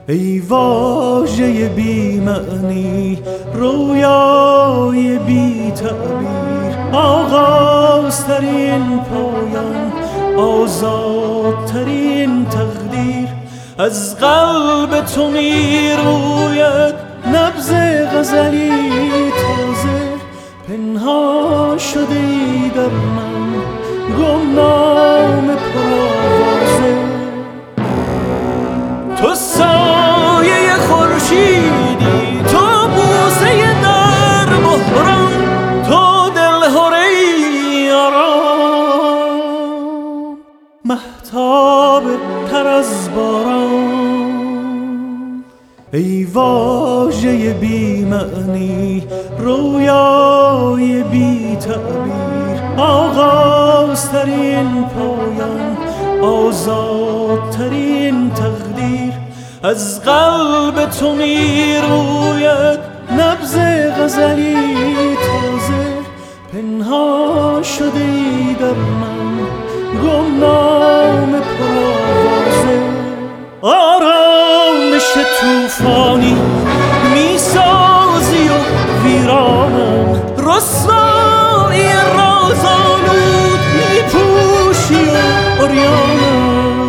ای واژه بی معنی، رویای بی تعبیر، آغازترین پایان، آزادترین تقدیر. از قلب تو می روید نبض غزلی تازه، پنهان شده ای در من گمنام پرآوازه. تو سایه خورشیدی، تو بوسه در بحران، تو دلهره ای آرام، مهتاب تر از باران. ای واژه بی معنی، رویای بی تعبیر، آغازترین پایان، آزادترین تقدیر. از قلب تو می روید نبض غزلی تازه، پنهان شده ای در من گمنام پرآوازه. آرامش طوفانی می سازی و ویرانم، رسوایی رازآلود می پوشی و عریانم.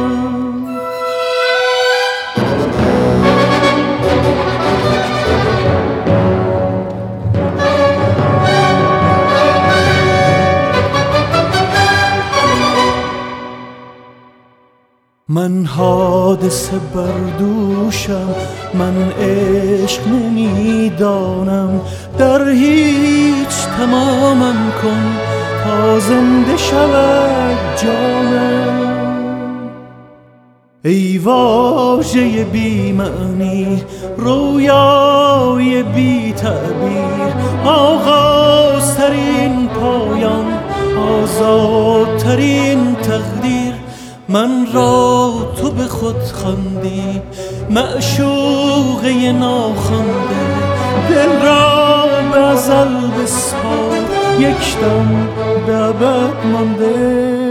من حادثه بردوشم، من عشق نمیدانم، در هیچ تمامم کن تا زنده شود جانم. ای واژه بی معنی، رویای بی تعبیر، آغازترین پایان، آزادترین تقدیر. من را تو به خود خواندی، معشوقه ناخوانده، دل را به ازل بسپار، یک دم به ابد مانده.